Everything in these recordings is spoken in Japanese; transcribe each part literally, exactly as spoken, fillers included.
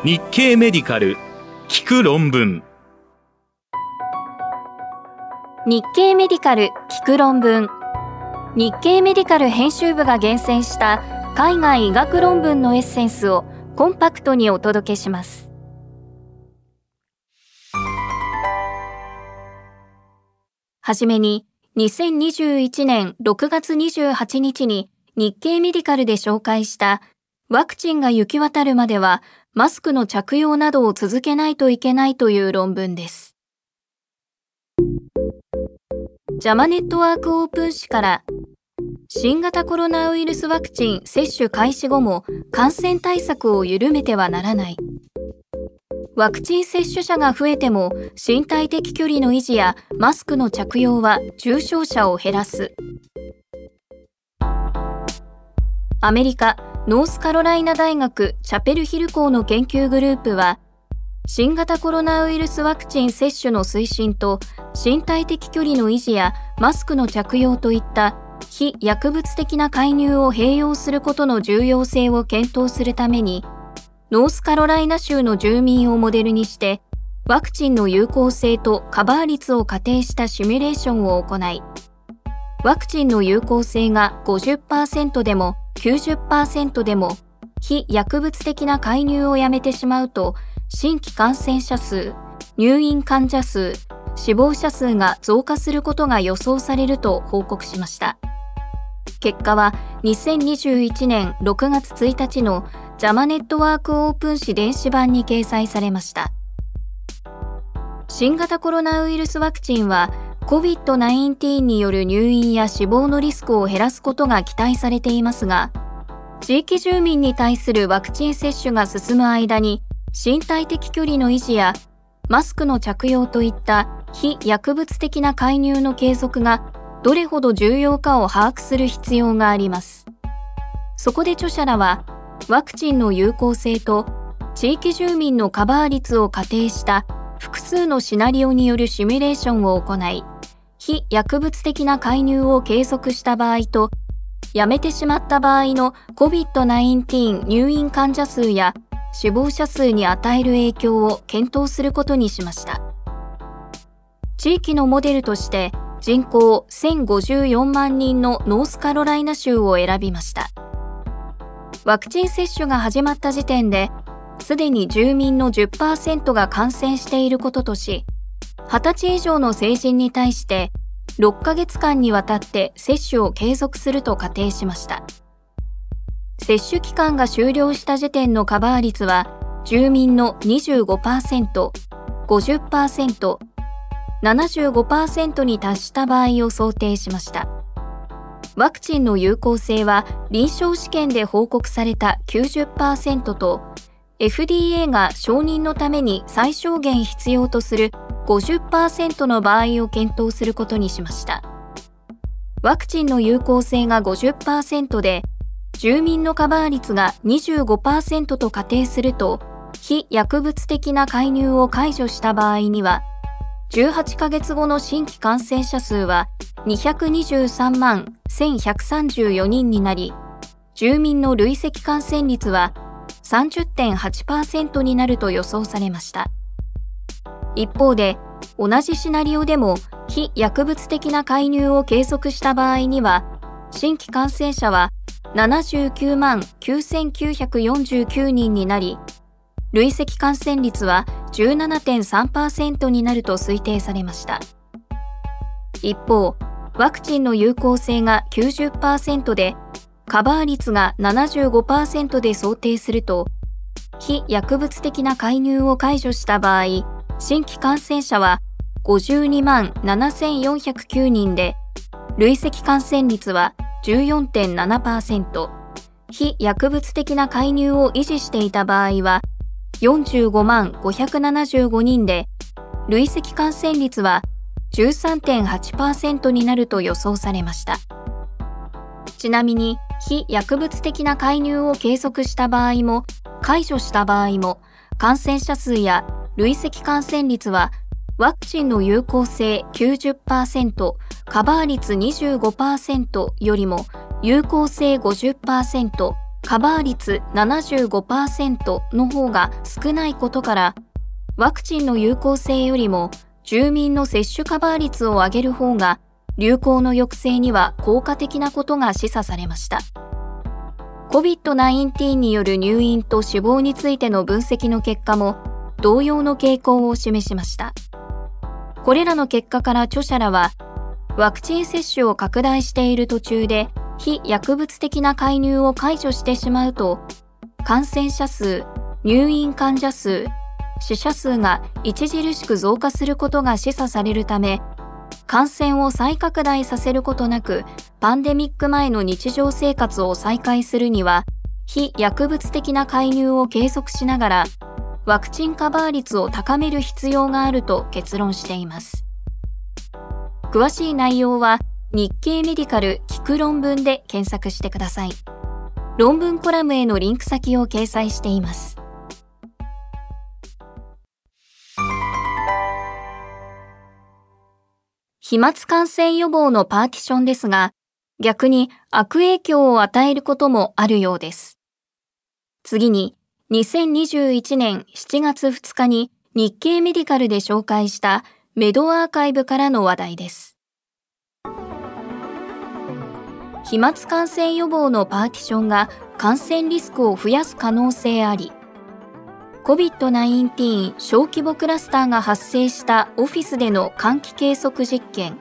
日経メディカル聞く論文。 日経メディカル聞く論文。日経メディカル編集部が厳選した海外医学論文のエッセンスをコンパクトにお届けします。はじめに、にせんにじゅういちねんろくがつにじゅうはちにちに日経メディカルで紹介したワクチンが行き渡るまではマスクの着用などを続けないといけないという論文です。ジャマネットワークオープン誌から、新型コロナウイルスワクチン接種開始後も感染対策を緩めてはならない。ワクチン接種者が増えても身体的距離の維持やマスクの着用は重症者を減らす。アメリカノースカロライナ大学チャペルヒル校の研究グループは、新型コロナウイルスワクチン接種の推進と身体的距離の維持やマスクの着用といった非薬物的な介入を併用することの重要性を検討するために、ノースカロライナ州の住民をモデルにしてワクチンの有効性とカバー率を仮定したシミュレーションを行い、ワクチンの有効性が ごじゅっパーセント でも きゅうじゅっパーセント でも非薬物的な介入をやめてしまうと、新規感染者数、入院患者数、死亡者数が増加することが予想されると報告しました。結果はにせんにじゅういちねんろくがつついたちのジャマネットワークオープン誌電子版に掲載されました。新型コロナウイルスワクチンは コビッドナインティーン による入院や死亡のリスクを減らすことが期待されていますが、地域住民に対するワクチン接種が進む間に身体的距離の維持やマスクの着用といった非薬物的な介入の継続がどれほど重要かを把握する必要があります。そこで著者らは、ワクチンの有効性と地域住民のカバー率を仮定した複数のシナリオによるシミュレーションを行い、非薬物的な介入を継続した場合と、やめてしまった場合の コビッドナインティーン 入院患者数や死亡者数に与える影響を検討することにしました。地域のモデルとして人口せんごじゅうよんまんにんのノースカロライナ州を選びました。ワクチン接種が始まった時点で、すでに住民の じゅっパーセント が感染していることとし、はたち以上の成人に対してろっかげつかんにわたって接種を継続すると仮定しました。接種期間が終了した時点のカバー率は、住民の にじゅうごパーセント、ごじゅっパーセント、ななじゅうごパーセント に達した場合を想定しました。ワクチンの有効性は臨床試験で報告された きゅうじゅっパーセント と エフディーエー が承認のために最小限必要とする ごじゅっパーセント の場合を検討することにしました。ワクチンの有効性が ごじゅっパーセント で、住民のカバー率が にじゅうごパーセント と仮定すると、非薬物的な介入を解除した場合には、じゅうはちかげつごの新規感染者数はにひゃくにじゅうさんまんせんひゃくさんじゅうよにんになり、住民の累積感染率は さんじゅってんはちパーセント になると予想されました。一方で、同じシナリオでも非薬物的な介入を継続した場合には、新規感染者はななじゅうきゅうまんきゅうせんきゅうひゃくよんじゅうきゅうにんになり、累積感染率は じゅうななてんさんパーセント になると推定されました。一方、ワクチンの有効性が きゅうじゅっパーセント で、カバー率が ななじゅうごパーセント で想定すると、非薬物的な介入を解除した場合、新規感染者はごじゅうにまんななせんよんひゃくきゅうにんで、累積感染率は じゅうよんてんななパーセント、非薬物的な介入を維持していた場合は、よんじゅうごまんごひゃくななじゅうごにんで、累積感染率は じゅうさんてんはちパーセント になると予想されました。ちなみに、非薬物的な介入を継続した場合も、解除した場合も、感染者数や累積感染率は、ワクチンの有効性 きゅうじゅっパーセント、カバー率 にじゅうごパーセント よりも、有効性 ごじゅっパーセント、 カバー率 ななじゅうごパーセント の方が少ないことから、ワクチンの有効性よりも住民の接種カバー率を上げる方が流行の抑制には効果的なことが示唆されました。コビッドナインティーン による入院と死亡についての分析の結果も同様の傾向を示しました。これらの結果から著者らは、ワクチン接種を拡大している途中で非薬物的な介入を解除してしまうと、感染者数、入院患者数、死者数が著しく増加することが示唆されるため、感染を再拡大させることなく、パンデミック前の日常生活を再開するには、非薬物的な介入を継続しながら、ワクチンカバー率を高める必要があると結論しています。詳しい内容は、日経メディカル聞く論文で検索してください。論文コラムへのリンク先を掲載しています。飛沫感染予防のパーティションですが、逆に悪影響を与えることもあるようです。次に、にせんにじゅういちねんしちがつふつかに日経メディカルで紹介したメドアーカイブからの話題です。飛沫感染予防のパーティションが感染リスクを増やす可能性あり、コビッドナインティーン 小規模クラスターが発生したオフィスでの換気計測実験。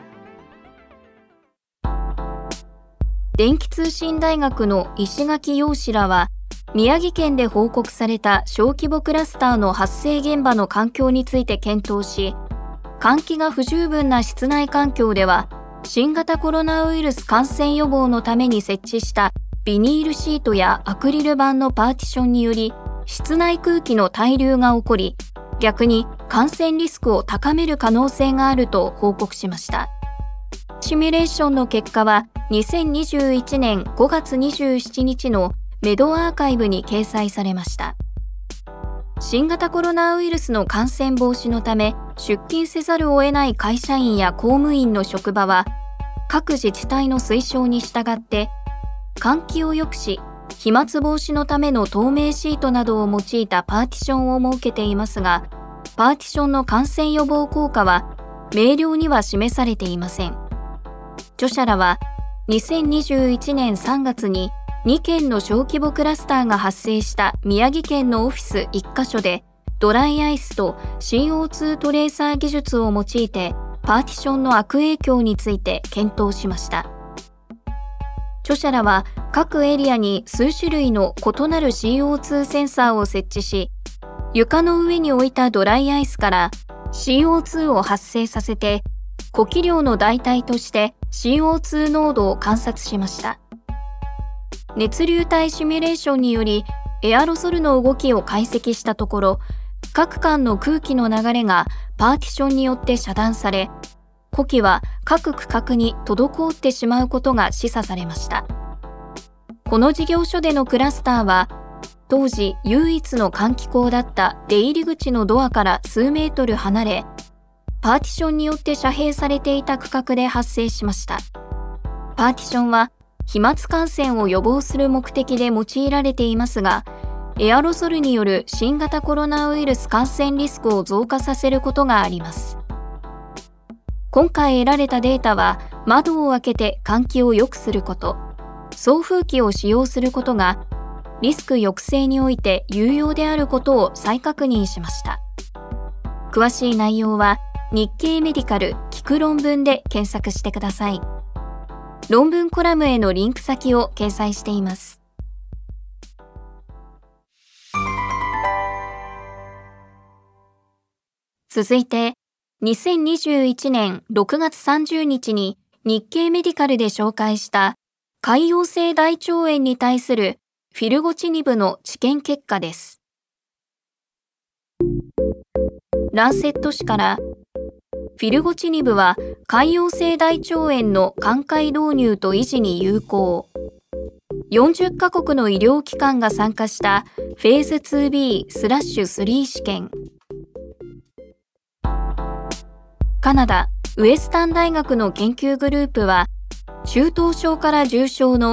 電気通信大学の石垣陽氏らは、宮城県で報告された小規模クラスターの発生現場の環境について検討し、換気が不十分な室内環境では、新型コロナウイルス感染予防のために設置したビニールシートやアクリル板のパーティションにより、室内空気の滞留が起こり、逆に感染リスクを高める可能性があると報告しました。シミュレーションの結果はにせんにじゅういちねんごがつにじゅうしちにちのメドアーカイブに掲載されました。新型コロナウイルスの感染防止のため出勤せざるを得ない会社員や公務員の職場は、各自治体の推奨に従って換気を良くし、飛沫防止のための透明シートなどを用いたパーティションを設けていますが、パーティションの感染予防効果は明瞭には示されていません。著者らはにせんにじゅういちねんさんがつににけんの小規模クラスターが発生した宮城県のオフィスいっかしょでドライアイスと シーオーツー トレーサー技術を用いてパーティションの悪影響について検討しました。著者らは各エリアに数種類の異なる シーオーツー センサーを設置し、床の上に置いたドライアイスから シーオーツー を発生させて、呼気量の代替として シーオーツー 濃度を観察しました。熱流体シミュレーションによりエアロゾルの動きを解析したところ、各間の空気の流れがパーティションによって遮断され、呼気は各区画に滞ってしまうことが示唆されました。この事業所でのクラスターは、当時唯一の換気口だった出入り口のドアから数メートル離れ、パーティションによって遮蔽されていた区画で発生しました。パーティションは飛沫感染を予防する目的で用いられていますが、エアロゾルによる新型コロナウイルス感染リスクを増加させることがあります。今回得られたデータは、窓を開けて換気を良くすること、送風機を使用することが、リスク抑制において有用であることを再確認しました。詳しい内容は、日経メディカル聞く論文で検索してください。論文コラムへのリンク先を掲載しています。続いて、にせんにじゅういちねんろくがつさんじゅうにちに日経メディカルで紹介した潰瘍性大腸炎に対するフィルゴチニブの治験結果です。ランセット誌から、フィルゴチニブは潰瘍性大腸炎の寛解導入と維持に有効。よんじゅっかこくの医療機関が参加したフェーズ ツービースラッシュスリー 試験。カナダ・ウエスタン大学の研究グループは、中等症から重症の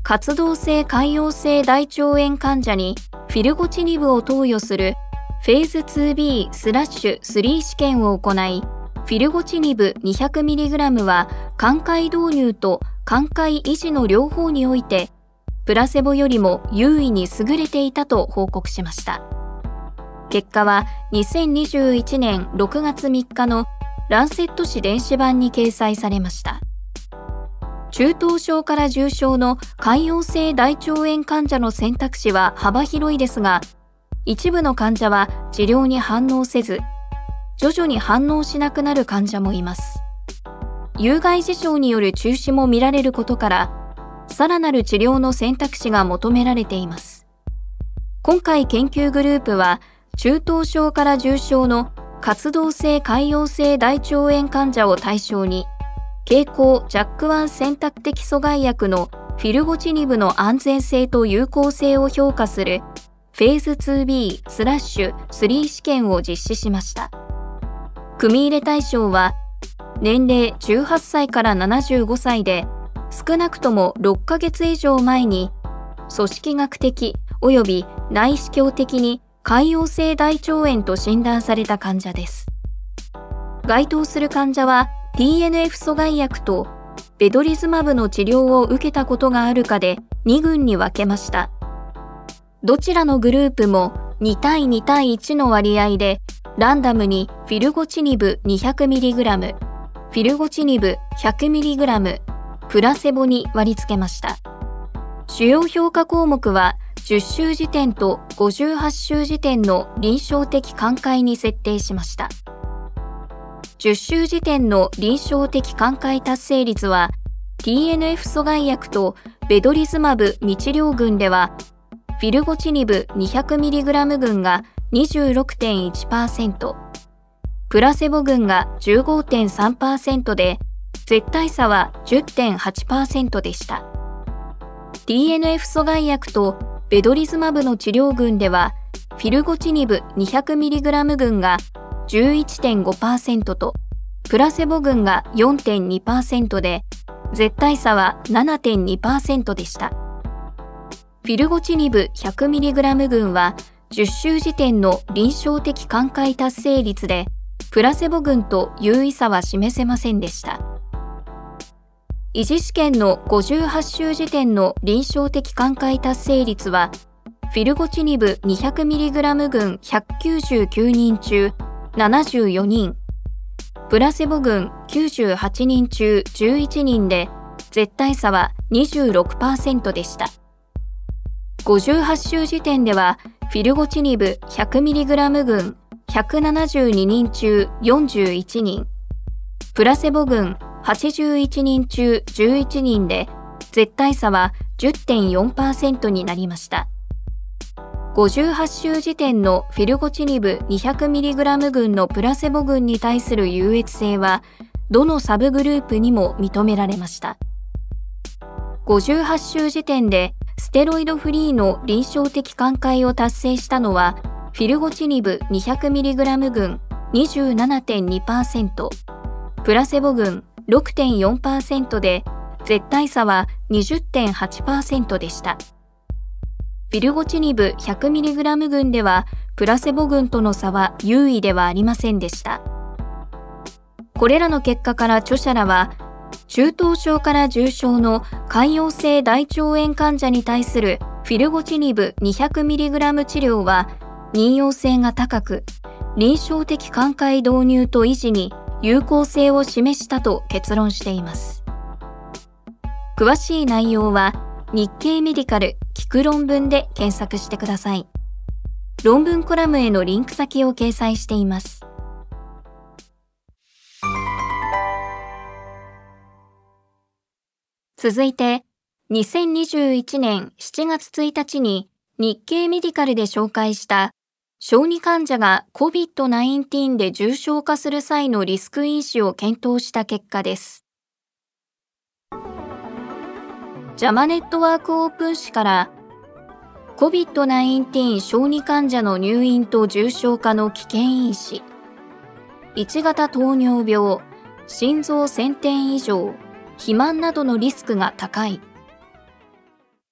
活動性潰瘍性大腸炎患者にフィルゴチニブを投与するフェーズ ツービースラッシュスリー 試験を行い、フィルゴチニブ にひゃくミリグラム は寛解導入と寛解維持の両方においてプラセボよりも優位に優れていたと報告しました。結果はにせんにじゅういちねんろくがつみっかのランセット誌電子版に掲載されました。中等症から重症の潰瘍性大腸炎患者の選択肢は幅広いですが、一部の患者は治療に反応せず、徐々に反応しなくなる患者もいます。有害事象による中止も見られることから、さらなる治療の選択肢が求められています。今回研究グループは、中等症から重症の活動性潰瘍性大腸炎患者を対象に、経口 ジャックワン 選択的阻害薬のフィルゴチニブの安全性と有効性を評価するフェーズ ツービースラッシュスリー 試験を実施しました。組入れ対象は、年齢じゅうはっさいからななじゅうごさいで、少なくともろっかげつ以上前に、組織学的及び内視鏡的に潰瘍性大腸炎と診断された患者です。該当する患者は、ティーエヌエフ 阻害薬とベドリズマブの治療を受けたことがあるかでに群に分けました。どちらのグループもにたいにたいいちの割合でランダムにフィルゴチニブ にひゃくミリグラム、フィルゴチニブ ひゃくミリグラム、プラセボに割り付けました。主要評価項目はじゅっ週時点とごじゅうはち週時点の臨床的寛解に設定しました。じゅっ週時点の臨床的寛解達成率は ティーエヌエフ 阻害薬とベドリズマブ未治療群ではフィルゴチニブ にひゃくミリグラム 群が にじゅうろくてんいちパーセント、プラセボ群が じゅうごてんさんパーセント で絶対差は じゅってんはちパーセント でした。ティーエヌエフ 阻害薬とベドリズマブの治療群ではフィルゴチニブ にひゃくミリグラム 群がじゅういってんごパーセント とプラセボ群が よんてんにパーセント で絶対差は ななてんにパーセント でした。フィルゴチニブ ひゃくミリグラム 群はじゅっ週時点の臨床的寛解達成率でプラセボ群と有意差は示せませんでした。維持試験のごじゅうはち週時点の臨床的寛解達成率はフィルゴチニブ にひゃくミリグラム 群ひゃくきゅうじゅうきゅうにん中ななじゅうよにん、プラセボ群きゅうじゅうはちにん中じゅういちにんで絶対差は にじゅうろくパーセント でした。ごじゅうはち週時点ではフィルゴチニブ ひゃくミリグラム 群ひゃくななじゅうににん中よんじゅういちにん、プラセボ群はちじゅういちにん中じゅういちにんで絶対差は じゅってんよんパーセント になりました。ごじゅうはち週時点のフィルゴチニブ にひゃくミリグラム 群のプラセボ群に対する優越性はどのサブグループにも認められました。ごじゅうはち週時点でステロイドフリーの臨床的寛解を達成したのはフィルゴチニブ にひゃくミリグラム 群 にじゅうななてんにパーセント、プラセボ群 ろくてんよんパーセント で絶対差は にじゅってんはちパーセント でした。フィルゴチニブ ひゃくミリグラム 群ではプラセボ群との差は優位ではありませんでした。これらの結果から著者らは中等症から重症の潰瘍性大腸炎患者に対するフィルゴチニブ にひゃくミリグラム 治療は妊用性が高く、臨床的寛解導入と維持に有効性を示したと結論しています。詳しい内容は日経メディカル聞く論文で検索してください。論文コラムへのリンク先を掲載しています。続いて、にせんにじゅういちねんしちがつついたちに日経メディカルで紹介した小児患者が コビッドナインティーン で重症化する際のリスク因子を検討した結果です。ジャマネットワークオープン誌から コビッドナインティーン 小児患者の入院と重症化の危険因子、いち型糖尿病、心臓せんてん以上、肥満などのリスクが高い。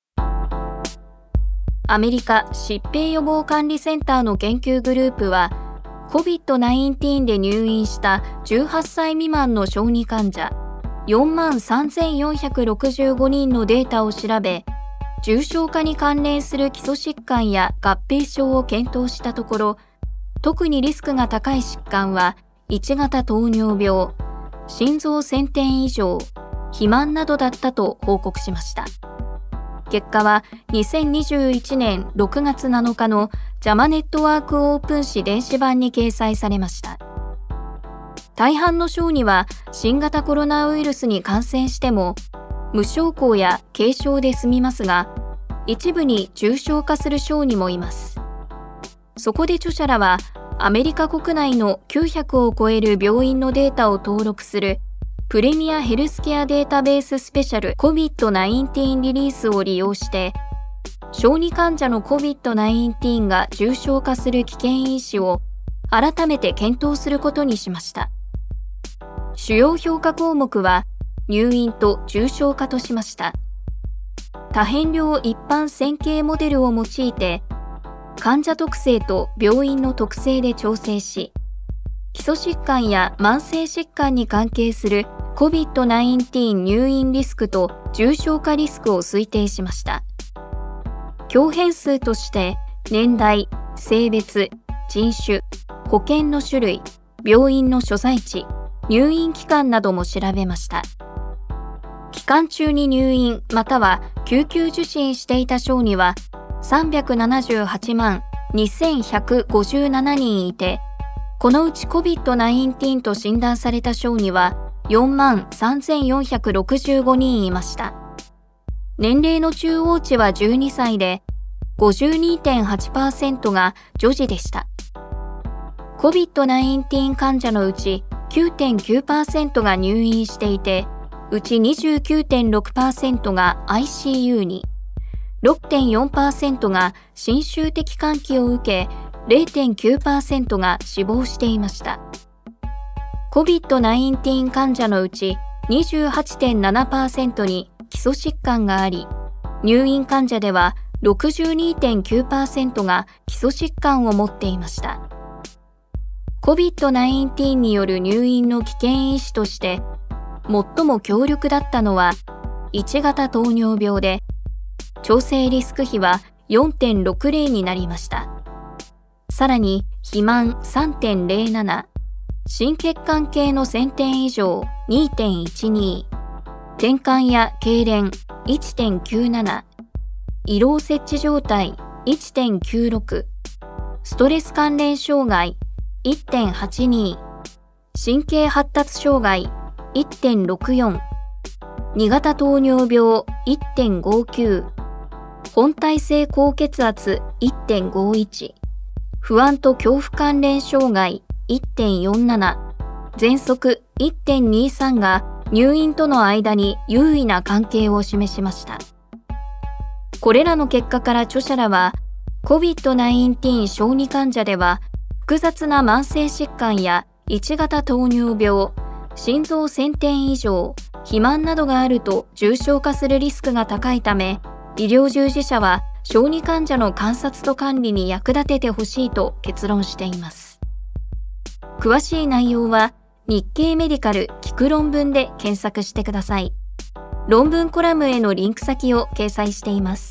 アメリカ疾病予防管理センターの研究グループは、コビッドナインティーン で入院したじゅうはっさい未満の小児患者よんまんさんぜんよんひゃくろくじゅうごにんのデータを調べ、重症化に関連する基礎疾患や合併症を検討したところ、特にリスクが高い疾患はいちがた糖尿病、心臓せんてん異常、肥満などだったと報告しました。結果はにせんにじゅういちねんろくがつなのかのジャマネットワークオープン誌電子版に掲載されました。大半の小児は新型コロナウイルスに感染しても無症候や軽症で済みますが、一部に重症化する小児もいます。そこで著者らはアメリカ国内のきゅうひゃくを超える病院のデータを登録するプレミアヘルスケアデータベーススペシャル コビッドナインティーン リリースを利用して、小児患者の コビッドナインティーン が重症化する危険因子を改めて検討することにしました。主要評価項目は入院と重症化としました。多変量一般線形モデルを用いて、患者特性と病院の特性で調整し、基礎疾患や慢性疾患に関係する コビッドナインティーン 入院リスクと重症化リスクを推定しました。共変数として年代、性別、人種、保険の種類、病院の所在地、入院期間なども調べました。期間中に入院または救急受診していた小児はさんびゃくななじゅうはちまんにせんひゃくごじゅうななにんいて、このうち コビッドナインティーン と診断された小児はよんまんさんぜんよんひゃくろくじゅうごにんいました。年齢の中央値はじゅうにさいで、ごじゅうにてんはちパーセント が女児でした。コビッドナインティーン 患者のうち きゅうてんきゅうパーセント が入院していて、うち にじゅうきゅうてんろくパーセント が アイシーユー に、ろくてんよんパーセント が侵襲的換気を受け、れいてんきゅうパーセント が死亡していました。コビッドナインティーン 患者のうち にじゅうはちてんななパーセント に基礎疾患があり、入院患者では ろくじゅうにてんきゅうパーセント が基礎疾患を持っていました。コビッドナインティーン による入院の危険因子として最も強力だったのはいちがた糖尿病で、調整リスク比は よんてんろくぜろ になりました。さらに肥満 さんてんぜろなな、心血管系のせんてん以上 にてんいちに、転換や痙攣 いってんきゅうなな、胃ろう設置状態 いってんきゅうろく、ストレス関連障害 いってんはちに、神経発達障害 いってんろくよん、にがた糖尿病 いってんごきゅう、本体性高血圧 いってんごいち、不安と恐怖関連障害 いってんよんなな、喘息 いってんにさん が入院との間に優位な関係を示しました。これらの結果から著者らは、コビッドナインティーン 小児患者では、複雑な慢性疾患やいちがた糖尿病、心臓せんてん以上、肥満などがあると重症化するリスクが高いため、医療従事者は小児患者の観察と管理に役立ててほしいと結論しています。詳しい内容は日経メディカル聞く論文で検索してください。論文コラムへのリンク先を掲載しています。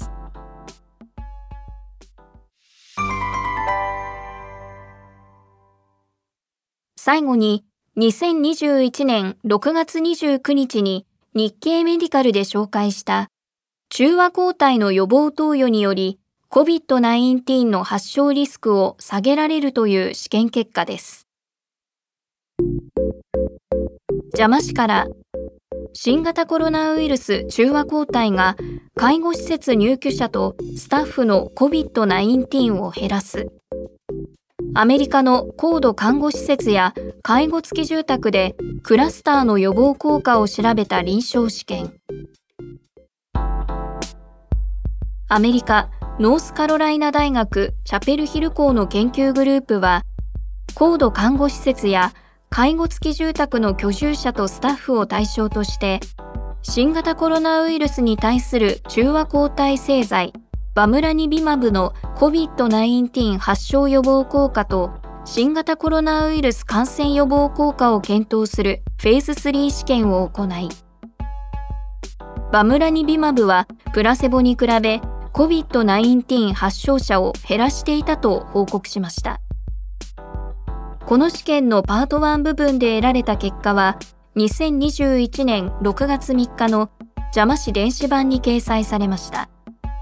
最後に、にせんにじゅういちねんろくがつにじゅうくにちに日経メディカルで紹介した中和抗体の予防投与により コビッドナインティーン の発症リスクを下げられるという試験結果です。邪魔市から新型コロナウイルス中和抗体が介護施設入居者とスタッフの コビッドナインティーン を減らす。アメリカの高度看護施設や介護付き住宅でクラスターの予防効果を調べた臨床試験。アメリカノースカロライナ大学チャペルヒル校の研究グループは、高度看護施設や介護付き住宅の居住者とスタッフを対象として、新型コロナウイルスに対する中和抗体製剤バムラニビマブの コビッドナインティーン 発症予防効果と新型コロナウイルス感染予防効果を検討するフェーズスリー試験を行い、バムラニビマブはプラセボに比べ コビッドナインティーン 発症者を減らしていたと報告しました。この試験のパートワン部分で得られた結果は、にせんにじゅういちねんろくがつみっかのジャマ紙電子版に掲載されました。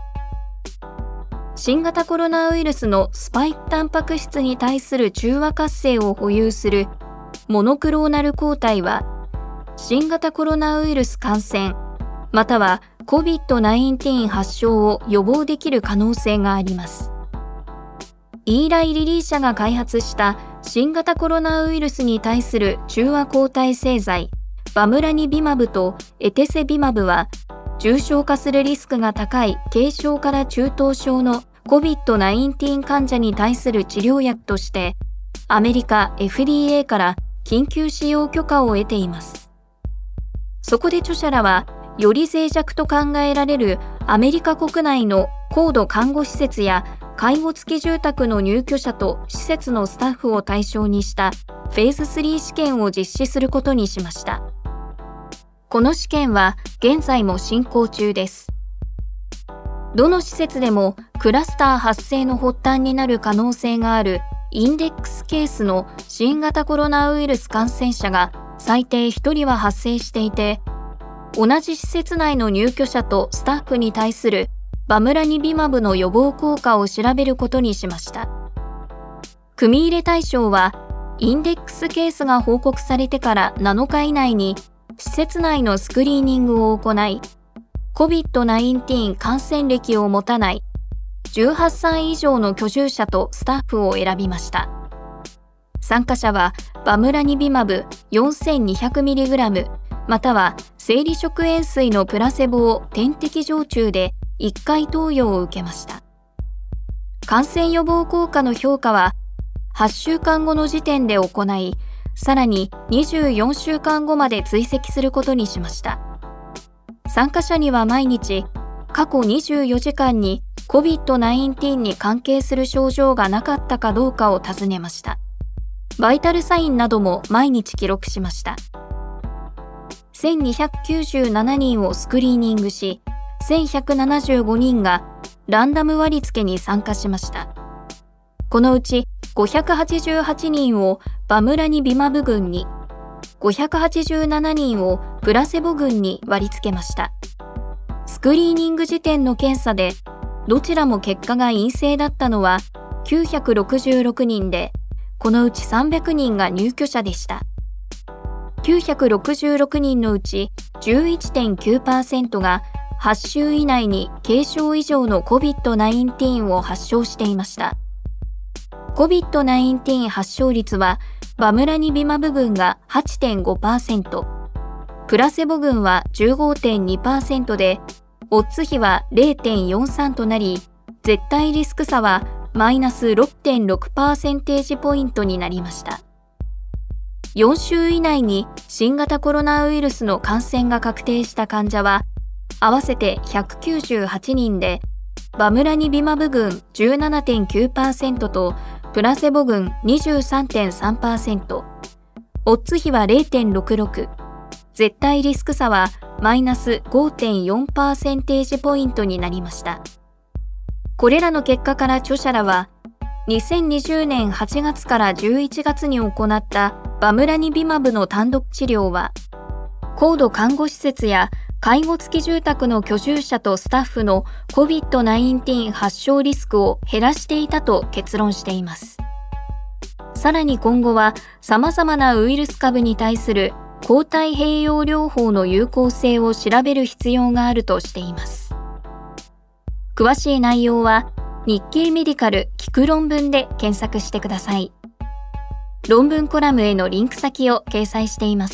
新型コロナウイルスのスパイクタンパク質に対する中和活性を保有するモノクローナル抗体は、新型コロナウイルス感染、または コビッドナインティーン 発症を予防できる可能性があります。イーライ・リリー社が開発した新型コロナウイルスに対する中和抗体製剤、バムラニビマブとエテセビマブは、重症化するリスクが高い軽症から中等症の コビッドナインティーン 患者に対する治療薬として、アメリカ エフディーエー から緊急使用許可を得ています。そこで著者らは、より脆弱と考えられるアメリカ国内の高度看護施設や介護付き住宅の入居者と施設のスタッフを対象にしたフェーズスリー試験を実施することにしました。この試験は現在も進行中です。どの施設でもクラスター発生の発端になる可能性があるインデックスケースの新型コロナウイルス感染者が最低ひとりは発生していて、同じ施設内の入居者とスタッフに対するバムラニビマブの予防効果を調べることにしました。組み入れ対象は、インデックスケースが報告されてからなのか以内に施設内のスクリーニングを行い、コビッドナインティーン 感染歴を持たないじゅうはっさい以上の居住者とスタッフを選びました。参加者はバムラニビマブ よんせんにひゃくミリグラム または生理食塩水のプラセボを点滴常駐でいっかい投与を受けました。感染予防効果の評価ははっしゅうかんごの時点で行い、さらににじゅうよんしゅうかんごまで追跡することにしました。参加者には毎日、過去にじゅうよじかんに コビッドナインティーン に関係する症状がなかったかどうかを尋ねました。バイタルサインなども毎日記録しました。せんにひゃくきゅうじゅうななにんをスクリーニングし、せんひゃくななじゅうごにんがランダム割り付けに参加しました。このうちごひゃくはちじゅうはちにんをバムラニビマブ群に、ごひゃくはちじゅうななにんをプラセボ群に割り付けました。スクリーニング時点の検査で、どちらも結果が陰性だったのはきゅうひゃくろくじゅうろくにんで、このうちさんびゃくにんが入居者でした。きゅうひゃくろくじゅうろくにんのうち じゅういってんきゅうパーセント がはっしゅう以内に軽症以上の コビッドナインティーン を発症していました。コビッドナインティーン 発症率はバムラニビマブ群が はちてんごパーセント、プラセボ群は じゅうごてんにパーセント で、オッズ比は れいてんよんさん となり、絶対リスク差はマイナス ろくてんろくパーセンテージポイントになりました。よんしゅう以内に新型コロナウイルスの感染が確定した患者は、合わせてひゃくきゅうじゅうはちにんで、バムラニビマブ群 じゅうななてんきゅうパーセント とプラセボ群 にじゅうさんてんさんパーセント、オッズ比は れいてんろくろく、絶対リスク差はマイナス ごてんよんパーセンテージポイントになりました。これらの結果から著者らは、にせんにじゅうねんはちがつからじゅういちがつに行ったバムラニビマブの単独治療は、高度看護施設や介護付き住宅の居住者とスタッフの コビッドナインティーン 発症リスクを減らしていたと結論しています。さらに今後は様々なウイルス株に対する抗体併用療法の有効性を調べる必要があるとしています。詳しい内容は日経メディカル聞く論文で検索してください。論文コラムへのリンク先を掲載しています。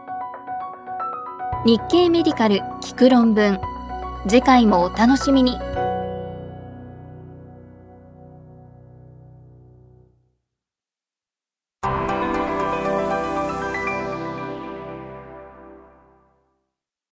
日経メディカル聞く論文。次回もお楽しみに。